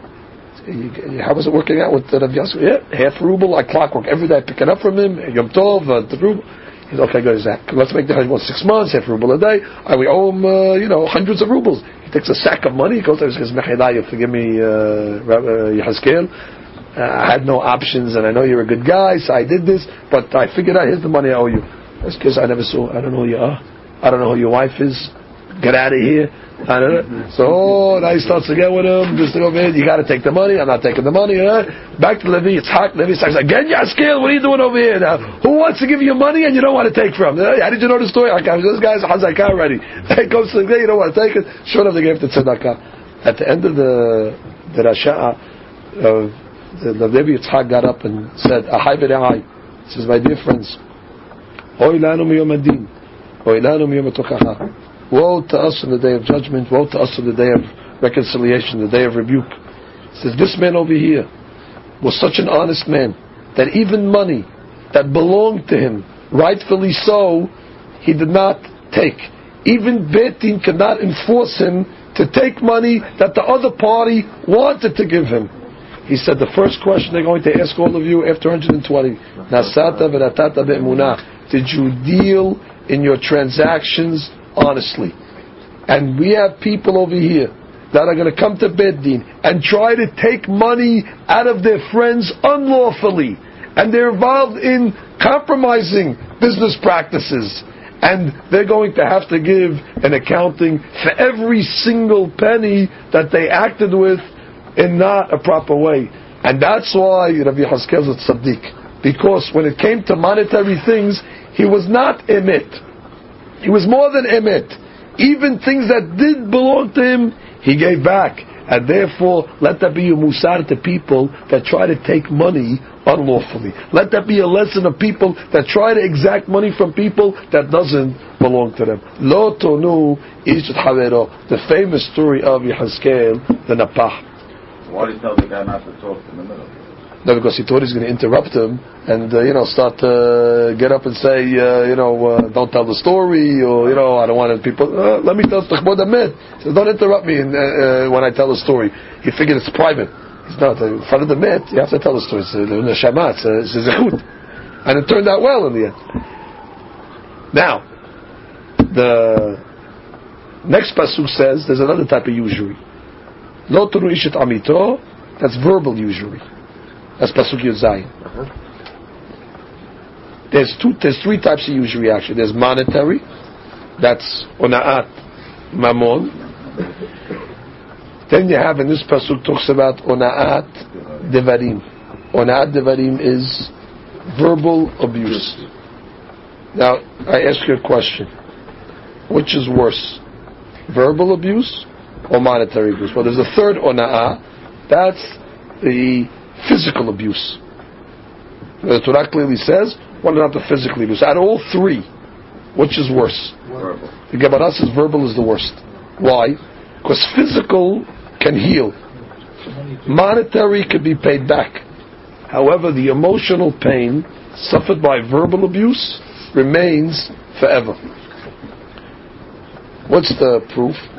how was it working out with Rav Yosef? Yeah, half a ruble, like clockwork. Every day I pick it up from him, Yom Tov, uh, the ruble. He's okay, good, let's make the well, six months, half a ruble a day. And we owe him, uh, you know, hundreds of rubles. He takes a sack of money, he goes there and says, Mechilai, forgive me, uh, uh, Yehezkel. Uh, I had no options, and I know you're a good guy, so I did this, but I figured out, here's the money I owe you. That's because I never saw, I don't know who you are. I don't know who your wife is. Get out of here. I don't know. So, oh, now he starts to get with him. Just over here, you got to take the money. I'm not taking the money. Huh? Back to Levi. It's hot. Levi says, again, Yehezkel, what are you doing over here now? Who wants to give you money and you don't want to take from? How did you know the story? This guy's Hazakah already. He goes to the day, you don't want to take it. Sure enough, they gave it to Tzedakah. At the end of the the Rasha, uh, the Levi Yitzhak got up and said, Ahai v're'ai. He says, my dear friends, Oy lanu miyom adin. Oy lanu miyom tokacha. Woe to us on the day of judgment, woe to us on the day of reconciliation, the day of rebuke. He says, this man over here was such an honest man that even money that belonged to him, rightfully so, he did not take. Even Beit Din could not enforce him to take money that the other party wanted to give him. He said, the first question they're going to ask all of you after one hundred twenty, Nasata v'natata be'emunah, did you deal in your transactions honestly? And we have people over here that are going to come to Beit Din and try to take money out of their friends unlawfully, and they're involved in compromising business practices, and they're going to have to give an accounting for every single penny that they acted with in not a proper way. And that's why Rabbi Yehezkel is a tzaddik, because when it came to monetary things, he was not emet. He was more than emet. Even things that did belong to him, he gave back. And therefore, let that be a musar to people that try to take money unlawfully. Let that be a lesson of people that try to exact money from people that doesn't belong to them. Lo tonu ishet havero, the famous story of Yehezkel, the Napah. Why did he tell the guy not to talk in the middle? No, because he thought he's going to interrupt him and uh, you know start to uh, get up and say uh, you know uh, don't tell the story, or you know I don't want people. Uh, let me tell L'chbod Emet. He says, don't interrupt me in, uh, uh, when I tell the story. He figured it's private. It's not in front of the Met. You have to tell the story. It's in the Shema. It's a zechut, and it turned out well in the end. Now, the next pasuk says there's another type of usury. Lo tunu ishet amito. That's verbal usury. That's pasuk Yud Zayin. There's two. There's three types of usury actually. There's monetary. That's onaat mamon. Then you have, in this pasuk talks about onaat devarim. Onaat devarim is verbal abuse. Now I ask you a question: which is worse, verbal abuse or monetary abuse? Well, there's a third ona'ah. That's the physical abuse. The Torah clearly says, what about the physical abuse? Out of all three, which is worse? Verbal. The Gemara says verbal is the worst. Why? Because physical can heal. Monetary can be paid back. However, the emotional pain suffered by verbal abuse remains forever. What's the proof?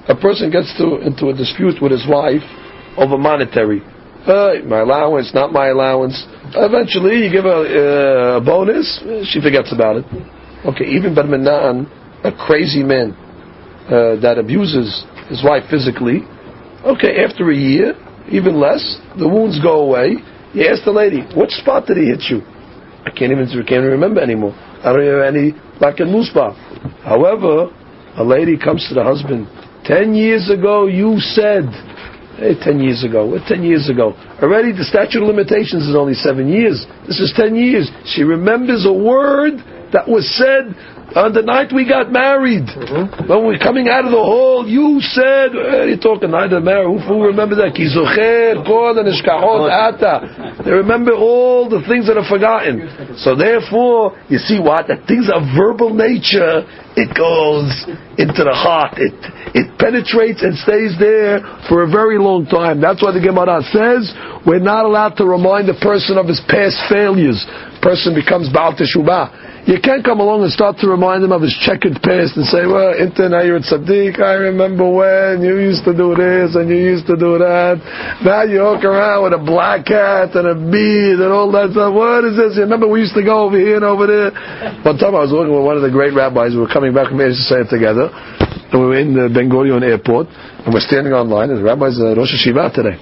a person gets to into a dispute with his wife over monetary. Uh, my allowance, not my allowance. Eventually, you give a, uh, a bonus, she forgets about it. Okay, even Barminan, a crazy man uh, that abuses his wife physically. Okay, after a year, even less, the wounds go away. You ask the lady, which spot did he hit you? I can't even can't even remember anymore. I don't have any black and muspa. However, a lady comes to the husband. Ten years ago, you said. Hey, ten years ago. What ten years ago? Already, the statute of limitations is only seven years. This is ten years. She remembers a word that was said on the night we got married. Mm-hmm. When we're coming out of the hall, you said, what are you talking, night of marriage? Who, who remembers that? Ki zocher, kol, and ishkahot, ata. They remember all the things that are forgotten. So therefore, you see what? That things of verbal nature, it goes into the heart. It it penetrates and stays there for a very long time. That's why the Gemara says, we're not allowed to remind a person of his past failures. Person becomes Baal Teshuvah. You can't come along and start to remind him of his checkered past and say, well, Inta, now you're a tzaddik, I remember when you used to do this and you used to do that. Now you walk around with a black hat and a beard and all that stuff. What is this? You remember we used to go over here and over there? One time I was working with one of the great rabbis. We were coming back from Eretz Yisrael together. And we were in the Ben Gurion airport. And we're standing online. And the rabbi's uh, Rosh Hashiva today.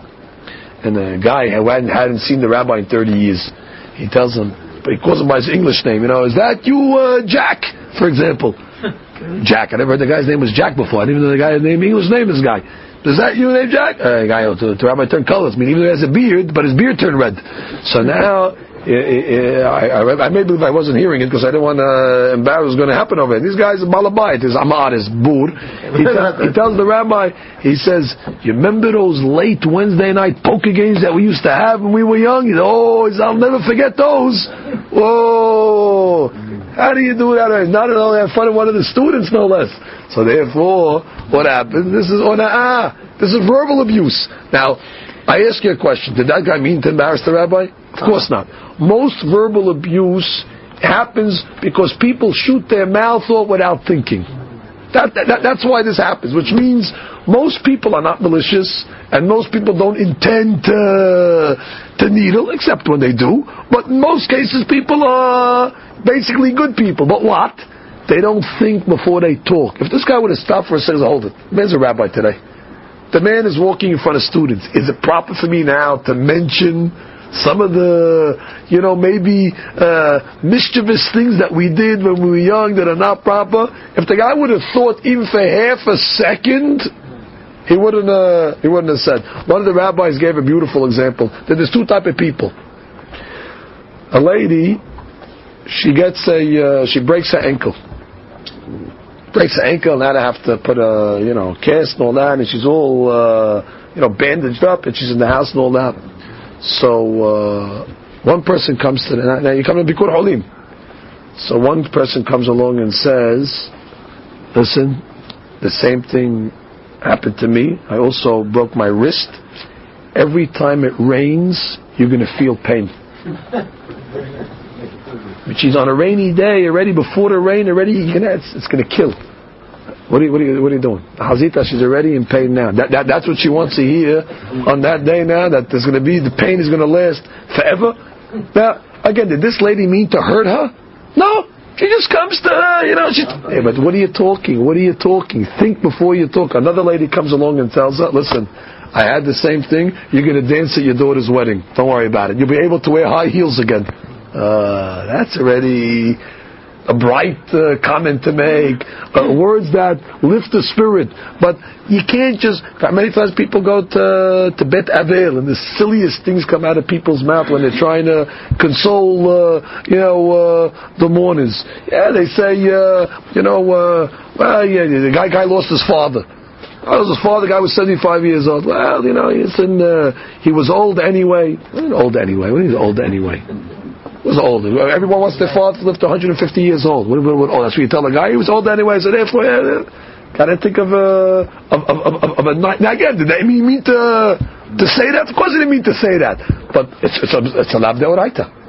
And the guy hadn't, hadn't seen the rabbi in thirty years. He tells him, but he calls him by his English name, you know, is that you, uh, Jack, for example? Jack, I never heard the guy's name was Jack before. I didn't even know the guy's name, English name is guy. Is that you, name Jack? Uh, guy, to, to rabbi turned colors. I mean, even though he has a beard, but his beard turned red. So now, I, I, I, I may believe I wasn't hearing it because I didn't want to embarrass what's going to happen over it. These guys are Malabayit, his Amar, his Bur. He, tell, he tells the rabbi, he says, you remember those late Wednesday night poker games that we used to have when we were young? He said, oh, he said, I'll never forget those. Whoa. How do you do that? Not at all have fun with one of the students, no less. So therefore, what happens? This is ona'ah. This is verbal abuse. Now, I ask you a question. Did that guy mean to embarrass the rabbi? Of course not. Most verbal abuse happens because people shoot their mouth off without thinking. That, that, that's why this happens, which means most people are not malicious, and most people don't intend to, to needle, except when they do. But in most cases, people are basically good people. But what? They don't think before they talk. If this guy would have stopped for a second, hold it. The man's a rabbi today. The man is walking in front of students. Is it proper for me now to mention some of the, you know, maybe uh, mischievous things that we did when we were young that are not proper? If the guy would have thought even for half a second, he wouldn't. Uh, he wouldn't have said. One of the rabbis gave a beautiful example that there's two type of people. A lady, she gets a, uh, she breaks her ankle. Breaks her ankle, now they have to put a, you know, cast and all that, and she's all, uh, you know, bandaged up, and she's in the house and all that. So, uh, one person comes to the, now you come to Bikur Holim. So one person comes along and says, listen, the same thing happened to me. I also broke my wrist. Every time it rains, you're going to feel pain. Which is on a rainy day, already before the rain, already you're gonna, it's, it's going to kill. What are, you, what, are you, what are you doing? Hazita, she's already in pain now. That, that, that's what she wants to hear on that day now, that there's going to be, the pain is going to last forever. Now, again, did this lady mean to hurt her? No. She just comes to her, you know. She, hey, but what are you talking? What are you talking? Think before you talk. Another lady comes along and tells her, listen, I had the same thing. You're going to dance at your daughter's wedding. Don't worry about it. You'll be able to wear high heels again. Uh, that's already a bright uh, comment to make. Uh, words that lift the spirit. But you can't just... Many times people go to, to Bet Avel and the silliest things come out of people's mouth when they're trying to console, uh, you know, uh, the mourners. Yeah, they say, uh, you know, uh, well, yeah, the guy, guy lost his father. Oh, his father, the guy was seventy-five years old. Well, you know, he's in, uh, he was old anyway. Old anyway. What is old anyway? Was old. Everyone wants their father to live to one hundred fifty years old. What, what, what, oh, that's what you tell a guy. He was old anyway, so therefore, yeah, gotta think of a of, of, of, of a night. Now again, did they mean to to say that? Of course, they didn't mean to say that. But it's it's a it's a lav deoraita.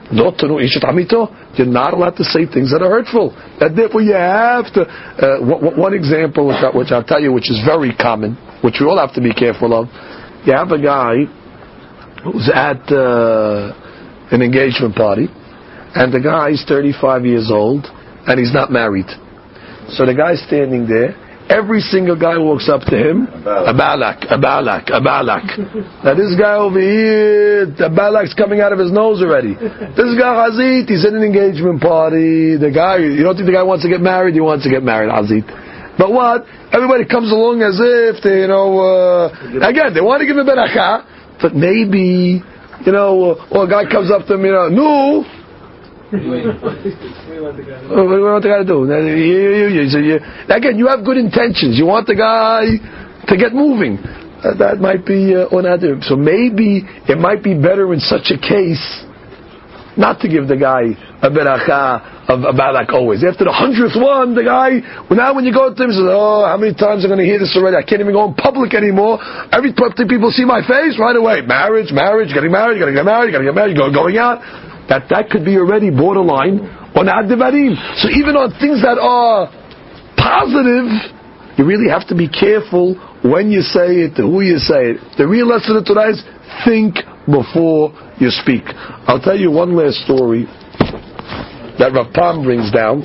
You're not allowed to say things that are hurtful. That therefore you have to. Uh, one, one example, which, I, which I'll tell you, which is very common, which we all have to be careful of. You have a guy who's at uh, an engagement party, and the guy is thirty-five years old, and he's not married. So the guy's standing there. Every single guy walks up to him, a balak, a balak, a balak. Now this guy over here, the balak's coming out of his nose already. This guy, Hazit, he's at an engagement party. The guy, you don't think the guy wants to get married? He wants to get married, Hazit. But what? Everybody comes along as if they, you know, uh, again, they want to give a beracha, but maybe, you know, uh, or a guy comes up to him, you know, no. What do you want the guy to do? Again, you have good intentions. You want the guy to get moving. Uh, that might be uh, unadib. So maybe it might be better in such a case not to give the guy a beracha of about like always. After the hundredth one, the guy, well, now when you go to him, he says, oh, how many times am I going to hear this already? I can't even go in public anymore. Every time people see my face, right away, marriage, marriage, getting married, you got to get married, you got to get married, you going out. That that could be already borderline on ad-devarim. So even on things that are positive, you really have to be careful when you say it, who you say it. The real lesson of Torah is think before you speak. I'll tell you one last story that Rav Pam brings down.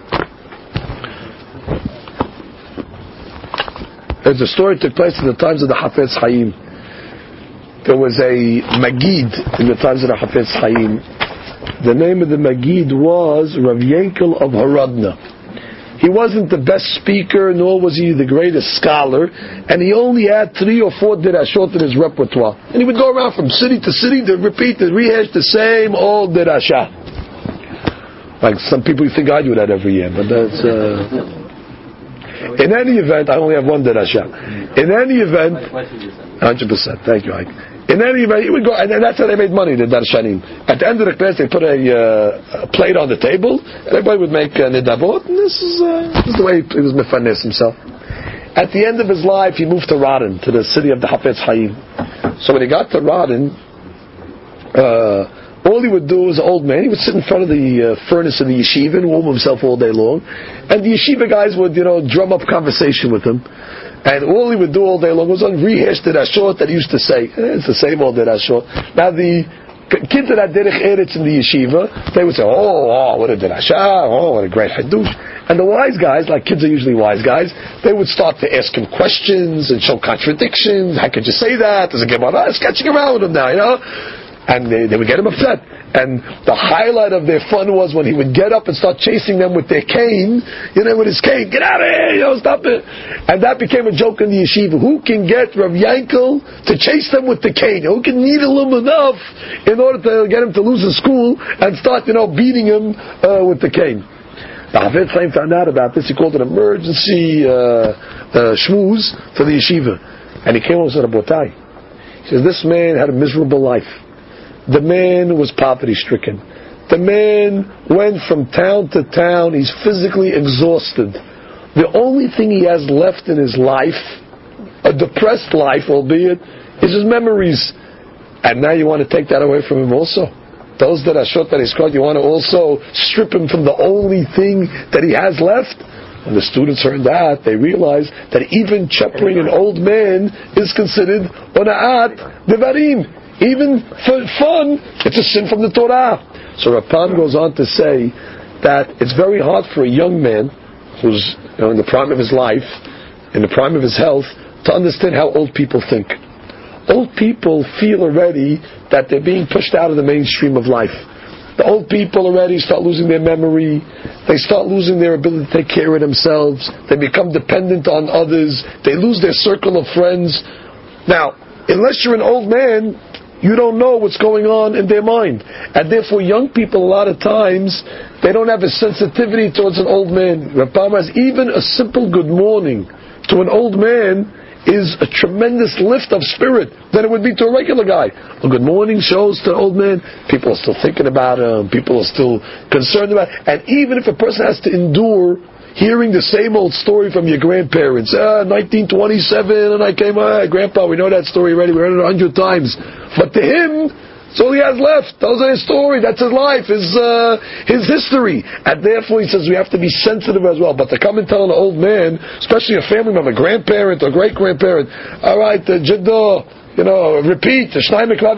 There's a story that took place in the times of the Hafetz Chaim. There was a Magid in the times of the Hafetz Chaim. The name of the Magid was Rav Yankel of Haradna. He wasn't the best speaker, nor was he the greatest scholar, and he only had three or four dirashot in his repertoire. And he would go around from city to city to repeat, to rehash the same old dirashah. Like some people think I do that every year, but that's... Uh... In any event, I only have one dirashah. In any event... one hundred percent, thank you, Ike. In any event, he would go, and that's how they made money, the darshanim. At the end of the class, they put a, uh, a plate on the table, and everybody would make uh, nidavot, and this is, uh, this is the way he was mefanes himself. At the end of his life, he moved to Radin, to the city of the Hafetz Chaim. So when he got to Radin, uh, all he would do as an old man, he would sit in front of the uh, furnace of the yeshiva and warm himself all day long, and the yeshiva guys would, you know, drum up conversation with him. And all he would do all day long was on rehash the Rashot that he used to say. Eh, it's the same old Rashot. Now the kids that had Derech Eretz in the yeshiva, they would say, oh, oh what a Derashah, oh, what a great Hadush. And the wise guys, like kids are usually wise guys, they would start to ask him questions and show contradictions. How could you say that? Does it get on? Sketching around with him now, you know? And they, they would get him upset. And the highlight of their fun was when he would get up and start chasing them with their cane, you know, with his cane, get out of here, you know, stop it. And that became a joke in the yeshiva. Who can get Rav Yankel to chase them with the cane? Who can needle him enough in order to get him to lose his school and start, you know, beating him uh, with the cane? The Hafetz Chaim found out about this. He called an emergency uh, uh, shmooze for the yeshiva. And he came over and said, Rabotai, he says, this man had a miserable life. The man was poverty-stricken. The man went from town to town. He's physically exhausted. The only thing he has left in his life, a depressed life, albeit, is his memories. And now you want to take that away from him also? Those that are short that he's called, you want to also strip him from the only thing that he has left? When the students heard that, they realized that even cheppering an old man is considered ona'at devarim. Even for fun, it's a sin from the Torah. So Rav Pam goes on to say that it's very hard for a young man who's, you know, in the prime of his life, in the prime of his health, to understand how old people think. Old people feel already that they're being pushed out of the mainstream of life. The old people already start losing their memory. They start losing their ability to take care of themselves. They become dependent on others. They lose their circle of friends. Now, unless you're an old man, you don't know what's going on in their mind. And therefore, young people, a lot of times, they don't have a sensitivity towards an old man. Rav Pam has even a simple good morning to an old man is a tremendous lift of spirit than it would be to a regular guy. A good morning shows to an old man, people are still thinking about him, people are still concerned about him. And even if a person has to endure hearing the same old story from your grandparents, ah, nineteen twenty-seven, and I came, ah, Grandpa, we know that story already, we heard it a hundred times. But to him, That's all he has left. Those are his story. That's his life, his uh, his history. And therefore, he says we have to be sensitive as well. But to come and tell an old man, especially a family member, a grandparent or great grandparent, all right, uh, Jiddo, you know, repeat, you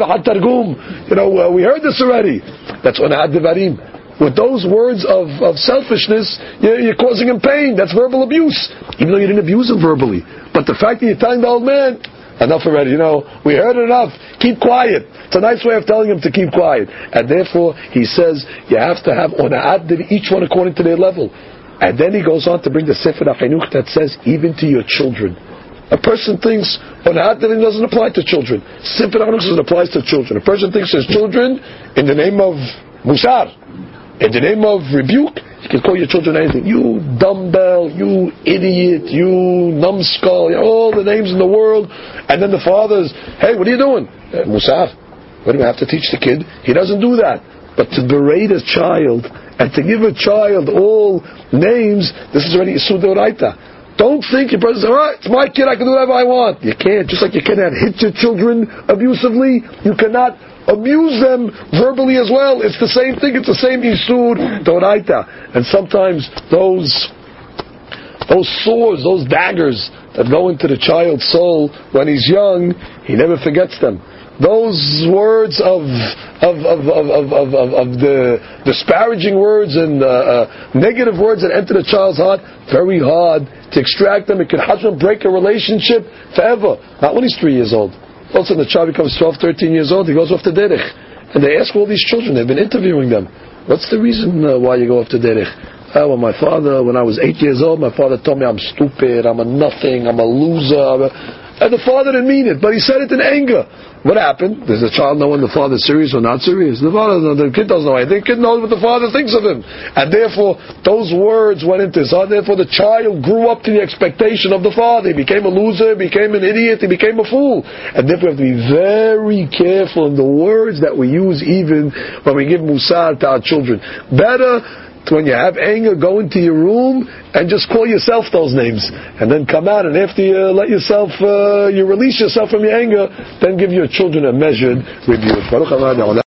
know, uh, we heard this already. That's ona'at devarim. With those words of, of selfishness, you're, you're causing him pain. That's verbal abuse, even though you didn't abuse him verbally. But the fact that you're telling the old man, enough already, you know, we heard enough, keep quiet. It's a nice way of telling him to keep quiet. And therefore, he says, you have to have ona'at, each one according to their level. And then he goes on to bring the Sefer HaChinuch that says, even to your children. A person thinks ona'at doesn't apply to children. Sefer HaChinuch says it applies to children. A person thinks his children, in the name of musar, in the name of rebuke, you can call your children anything. You dumbbell, you idiot, you numbskull, you know, all the names in the world. And then the father's, hey, what are you doing? Uh, musar. What do we have to teach the kid? He doesn't do that. But to berate a child and to give a child all names, this is already Isur D'Oraita. Don't think your brother says, all right, it's my kid, I can do whatever I want. You can't. Just like you cannot hit your children abusively, you cannot abuse them verbally as well. It's the same thing. It's the same Isur D'Oraita. And sometimes those those swords, those daggers that go into the child's soul when he's young, he never forgets them. Those words of of of of of, of, of, of the disparaging words and uh, uh, negative words that enter the child's heart, very hard to extract them. It can husband break a relationship forever. Not when he's three years old. Also, the child becomes twelve, thirteen years old, he goes off to derech. And they ask all these children, they've been interviewing them, what's the reason uh, why you go off to derech? Uh, well, my father, when I was eight years old, my father told me I'm stupid, I'm a nothing, I'm a loser. I'm a... And the father didn't mean it, but he said it in anger. What happened? Does the child know when the father's serious or not serious? The father, the kid doesn't know anything. The kid knows what the father thinks of him. And therefore, those words went into his heart. Therefore, the child grew up to the expectation of the father. He became a loser, became an idiot, he became a fool. And therefore, we have to be very careful in the words that we use even when we give musar to our children. Better when you have anger, go into your room and just call yourself those names, and then come out, and after you let yourself, uh, you release yourself from your anger, then give your children a measured rebuke.